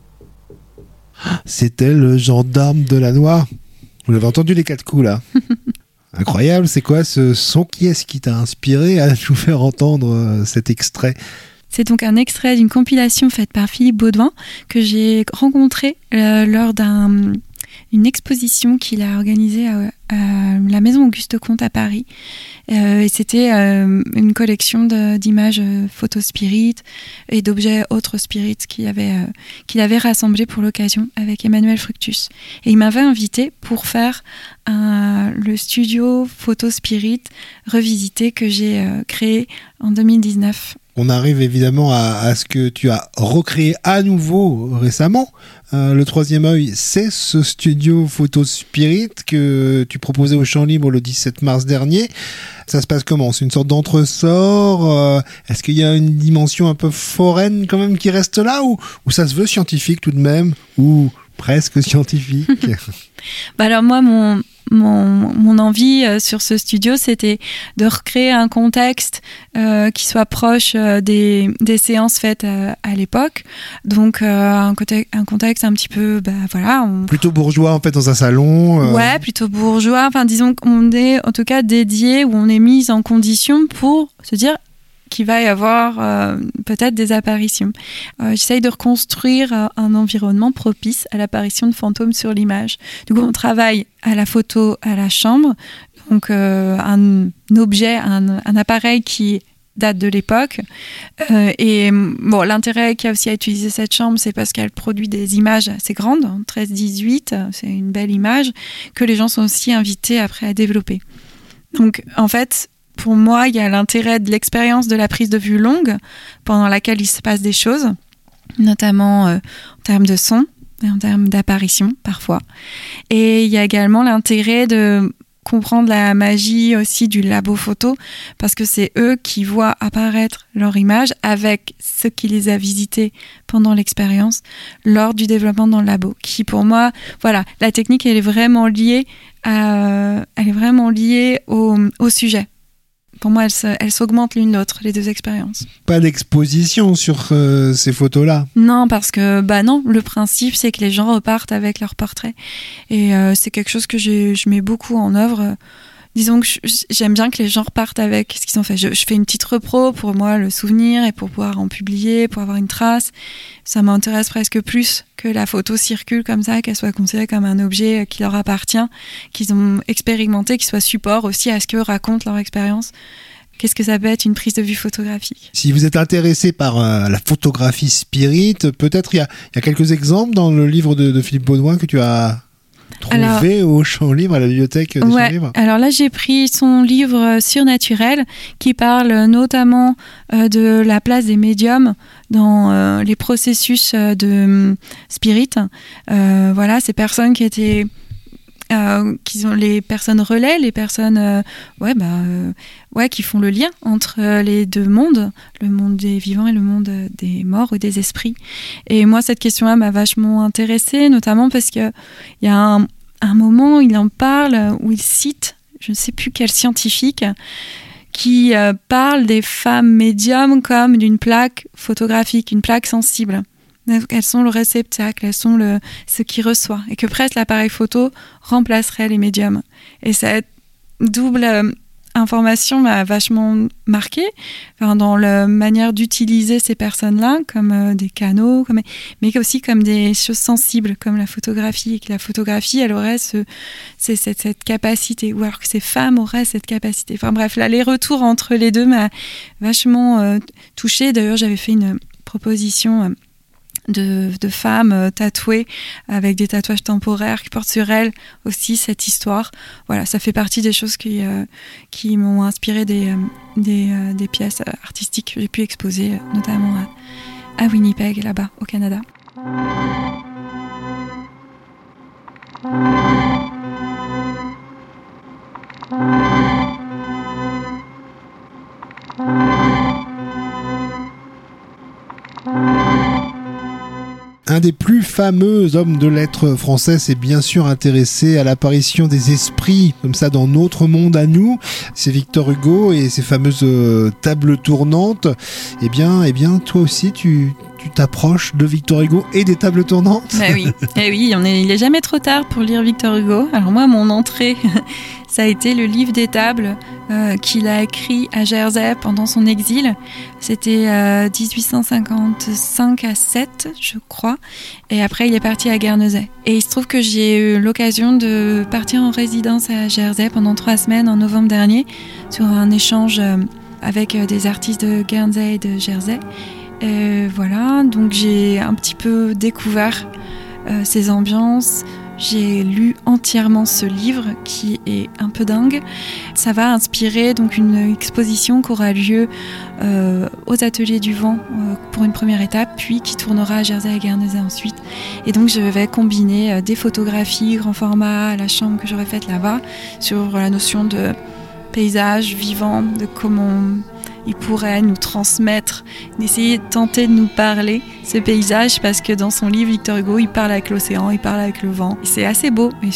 C'était le gendarme Delannoy. Vous l'avez entendu les 4 coups là. Incroyable, c'est quoi ce son? Qui est-ce qui t'a inspiré à nous faire entendre cet extrait? C'est donc un extrait d'une compilation faite par Philippe Baudouin que j'ai rencontré lors d'une exposition qu'il a organisée à la Maison Auguste Comte à Paris. Et c'était une collection d'images photos spirit et d'objets autres spirit qu'il avait rassemblés pour l'occasion avec Emmanuel Fructus. Et il m'avait invité pour faire le studio photos spirit revisité que j'ai créé en 2019. On arrive évidemment à ce que tu as recréé à nouveau récemment. Le Troisième œil, c'est ce studio Photo Spirit que tu proposais au Champ Libre le 17 mars dernier. Ça se passe comment? C'est une sorte d'entresort? Est-ce qu'il y a une dimension un peu foraine quand même qui reste là, ou ça se veut scientifique tout de même, ou presque scientifique? Alors moi, mon envie sur ce studio, c'était de recréer un contexte qui soit proche des séances faites à l'époque. Donc un contexte un petit peu, plutôt bourgeois en fait dans un salon. Ouais, plutôt bourgeois. Enfin, disons qu'on est en tout cas dédié, où on est mis en condition pour se dire qu'il va y avoir peut-être des apparitions. J'essaye de reconstruire un environnement propice à l'apparition de fantômes sur l'image. Du coup, on travaille à la photo, à la chambre, donc un objet, un appareil qui date de l'époque. Et bon, l'intérêt qu'il y a aussi à utiliser cette chambre, c'est parce qu'elle produit des images assez grandes, 13-18, c'est une belle image, que les gens sont aussi invités après à développer. Donc, en fait, pour moi, il y a l'intérêt de l'expérience de la prise de vue longue, pendant laquelle il se passe des choses, notamment en termes de son et en termes d'apparition, parfois. Et il y a également l'intérêt de comprendre la magie aussi du labo photo, parce que c'est eux qui voient apparaître leur image avec ce qui les a visités pendant l'expérience, lors du développement dans le labo. Qui, pour moi, voilà, la technique, elle est vraiment liée au sujet. Pour moi, elles s'augmentent l'une l'autre, les deux expériences. Pas d'exposition sur ces photos-là? Non, parce que non, le principe, c'est que les gens repartent avec leurs portraits. Et c'est quelque chose que je mets beaucoup en œuvre. Disons que j'aime bien que les gens repartent avec ce qu'ils ont fait. Je fais une petite repro pour moi, le souvenir, et pour pouvoir en publier, pour avoir une trace. Ça m'intéresse presque plus que la photo circule comme ça, qu'elle soit considérée comme un objet qui leur appartient, qu'ils ont expérimenté, qui soit support aussi à ce qu'eux racontent leur expérience. Qu'est-ce que ça peut être une prise de vue photographique? Si vous êtes intéressé par la photographie spirit, peut-être il y a quelques exemples dans le livre de Philippe Baudouin que tu as trouvé au Champ Libre, à la bibliothèque des Champs Libres. Alors là, j'ai pris son livre Surnaturel, qui parle notamment de la place des médiums dans les processus de spirit. Voilà, ces personnes qui étaient... qui sont les personnes relais, les personnes qui font le lien entre les deux mondes, le monde des vivants et le monde des morts ou des esprits. Et moi, cette question-là m'a vachement intéressée, notamment parce que il y a un moment où il en parle, où il cite, je ne sais plus quel scientifique, qui parle des femmes médiums comme d'une plaque photographique, une plaque sensible. Elles sont le réceptacle, elles sont ce qui reçoit, et que presque l'appareil photo remplacerait les médiums. Et cette double information m'a vachement marquée, dans la manière d'utiliser ces personnes-là comme des canaux, mais aussi comme des choses sensibles, comme la photographie, et que la photographie, elle aurait cette capacité, ou alors que ces femmes auraient cette capacité. Enfin bref, l'aller-retour entre les deux m'a vachement touchée. D'ailleurs, j'avais fait une proposition de femmes tatouées avec des tatouages temporaires qui portent sur elles aussi cette histoire. Voilà, ça fait partie des choses qui m'ont inspiré des pièces artistiques que j'ai pu exposer, notamment à Winnipeg, là-bas, au Canada. Un des plus fameux hommes de lettres français s'est bien sûr intéressé à l'apparition des esprits comme ça dans notre monde à nous. C'est Victor Hugo et ses fameuses tables tournantes. Eh bien, toi aussi, tu t'approches de Victor Hugo et des tables tournantes. Oui, il est jamais trop tard pour lire Victor Hugo. Alors moi, mon entrée, ça a été le livre des tables qu'il a écrit à Jersey pendant son exil. C'était 1855 à 7, je crois. Et après, il est parti à Guernesey. Et il se trouve que j'ai eu l'occasion de partir en résidence à Jersey pendant 3 semaines en novembre dernier sur un échange avec des artistes de Guernsey et de Jersey. Voilà, donc j'ai un petit peu découvert ces ambiances. J'ai lu entièrement ce livre qui est un peu dingue. Ça va inspirer donc une exposition qui aura lieu aux Ateliers du Vent pour une première étape, puis qui tournera à Jersey et Guernesey ensuite. Et donc je vais combiner des photographies grand format à la chambre que j'aurais faite là-bas sur la notion de paysage vivant, de comment il pourrait nous transmettre, d'essayer de tenter de nous parler ce paysage, parce que dans son livre, Victor Hugo, il parle avec l'océan, il parle avec le vent. Et c'est assez beau, et c'est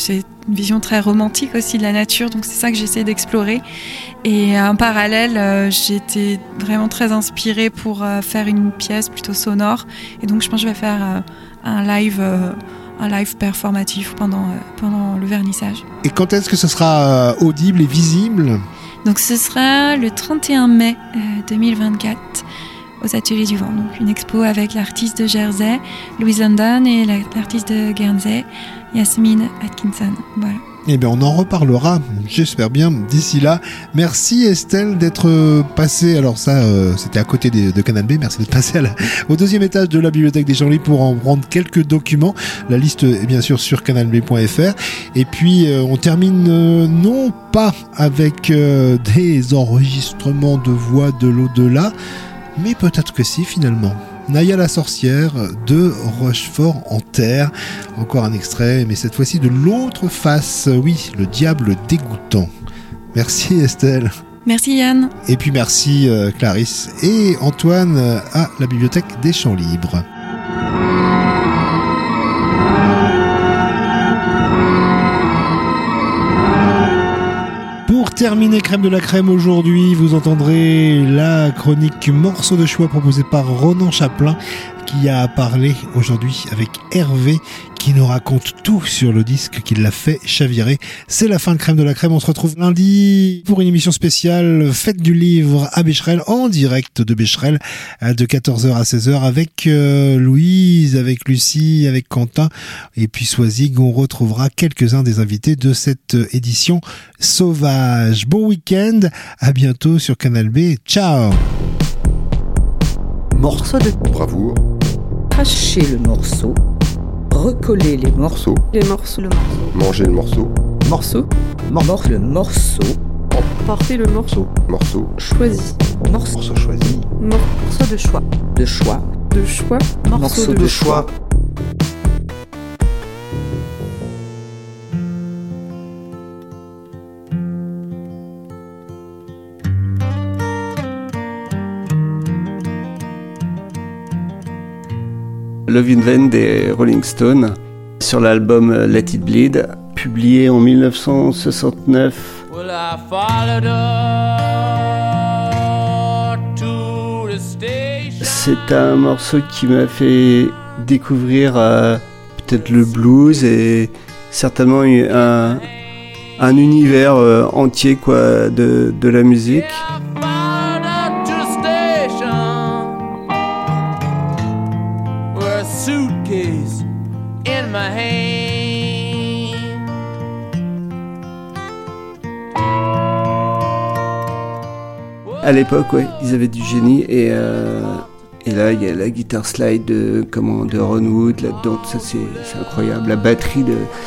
une vision très romantique aussi de la nature, donc c'est ça que j'essaie d'explorer. Et en parallèle, j'ai été vraiment très inspirée pour faire une pièce plutôt sonore. Et donc je pense que je vais faire un live performatif pendant le vernissage. Et quand est-ce que ce sera audible et visible ? Donc ce sera le 31 mai 2024 aux Ateliers du Vent. Donc une expo avec l'artiste de Jersey, Louise London, et l'artiste de Guernsey, Yasmine Atkinson. Voilà. Eh bien, on en reparlera, j'espère bien, d'ici là. Merci Estelle d'être passée, alors ça, c'était à côté de Canal B, merci d'être passée au deuxième étage de la bibliothèque des Champs Libres pour en prendre quelques documents. La liste est bien sûr sur canalb.fr. Et puis, on termine non pas avec des enregistrements de voix de l'au-delà, mais peut-être que si, finalement. Naya la sorcière de Rochefort en terre. Encore un extrait, mais cette fois-ci de l'autre face. Oui, le diable dégoûtant. Merci Estelle. Merci Yann. Et puis merci Clarisse et Antoine à la Bibliothèque des Champs Libres. Pour terminer Crème de la Crème aujourd'hui, vous entendrez la chronique Morceau de choix proposée par Ronan Chaplin qui a parlé aujourd'hui avec Hervé qui nous raconte tout sur le disque qui l'a fait chavirer. C'est la fin de Crème de la Crème. On se retrouve lundi pour une émission spéciale Fête du Livre à Becherel, en direct de Becherel, de 14h à 16h avec Louise, avec Lucie, avec Quentin et puis Soisig. On retrouvera quelques-uns des invités de cette édition sauvage. Bon week-end, à bientôt sur Canal B. Ciao. Morceau de bravoure. Cracher le morceau. Recoller les morceaux. Les morceaux. Le morceau. Manger le morceau. Morceau. Le morceau. Emporter le morceau. Morceau. Choisi. Morceau choisi. Morceau de choix. De choix. De choix. Morceau de choix. Love in Vain des Rolling Stones sur l'album Let It Bleed, publié en 1969. C'est un morceau qui m'a fait découvrir peut-être le blues et certainement un univers entier quoi, de la musique. À l'époque, ouais, ils avaient du génie et là il y a la guitare slide de Ron Wood là-dedans, ça c'est incroyable. La batterie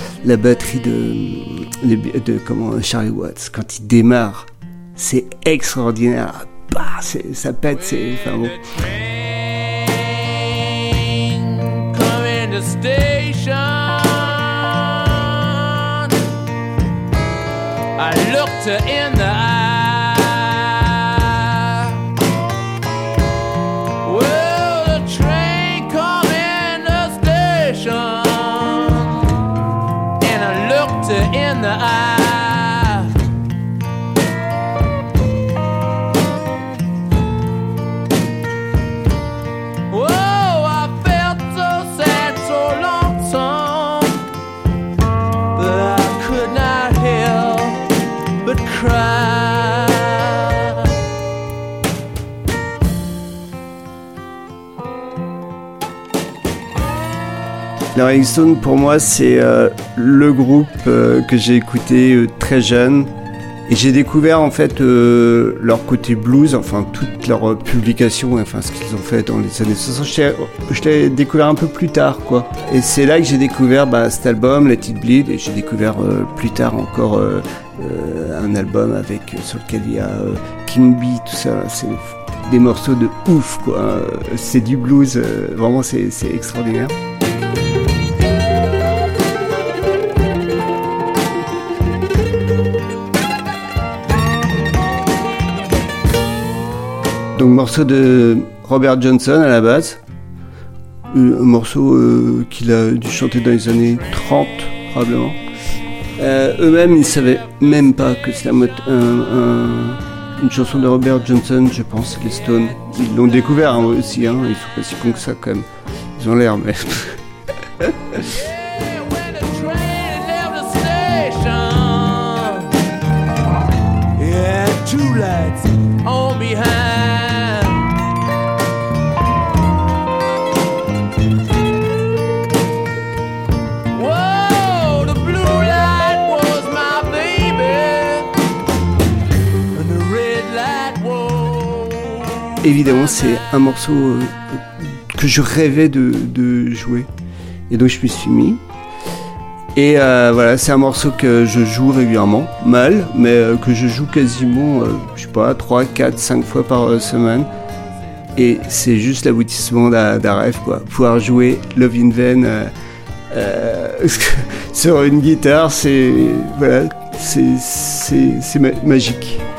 de Charlie Watts quand il démarre, c'est extraordinaire. Bah, ça pète, enfin bon. I looked her in the eye. Well, the train come in the station, and I looked her in the eye. Oh, I felt so sad, so lonesome, but I could not help but cry. Les Rolling Stones, pour moi, c'est le groupe que j'ai écouté très jeune. Et j'ai découvert en fait leur côté blues, enfin toutes leurs publications, enfin ce qu'ils ont fait dans les années 60. Je l'ai découvert un peu plus tard, quoi. Et c'est là que j'ai découvert cet album, Let It Bleed, et j'ai découvert plus tard encore un album sur lequel il y a King Bee, tout ça. C'est des morceaux de ouf, quoi. C'est du blues, vraiment c'est extraordinaire. Donc morceau de Robert Johnson à la base, un morceau qu'il a dû chanter dans les années 30 probablement. Eux-mêmes, ils savaient même pas que c'était une chanson de Robert Johnson, je pense, les Stones. Ils l'ont découvert hein, aussi, hein. Ils sont pas si cons que ça quand même. Ils ont l'air, mais... Two lights on behind. Whoa, the blue light was my baby, and the red light was. Évidemment, c'est un morceau que je rêvais de jouer, et donc je me suis mis. Et voilà, c'est un morceau que je joue régulièrement, mal, mais que je joue quasiment, je sais pas, 3, 4, 5 fois par semaine. Et c'est juste l'aboutissement d'un rêve, quoi. Pouvoir jouer Love in Vain sur une guitare, c'est voilà, c'est magique.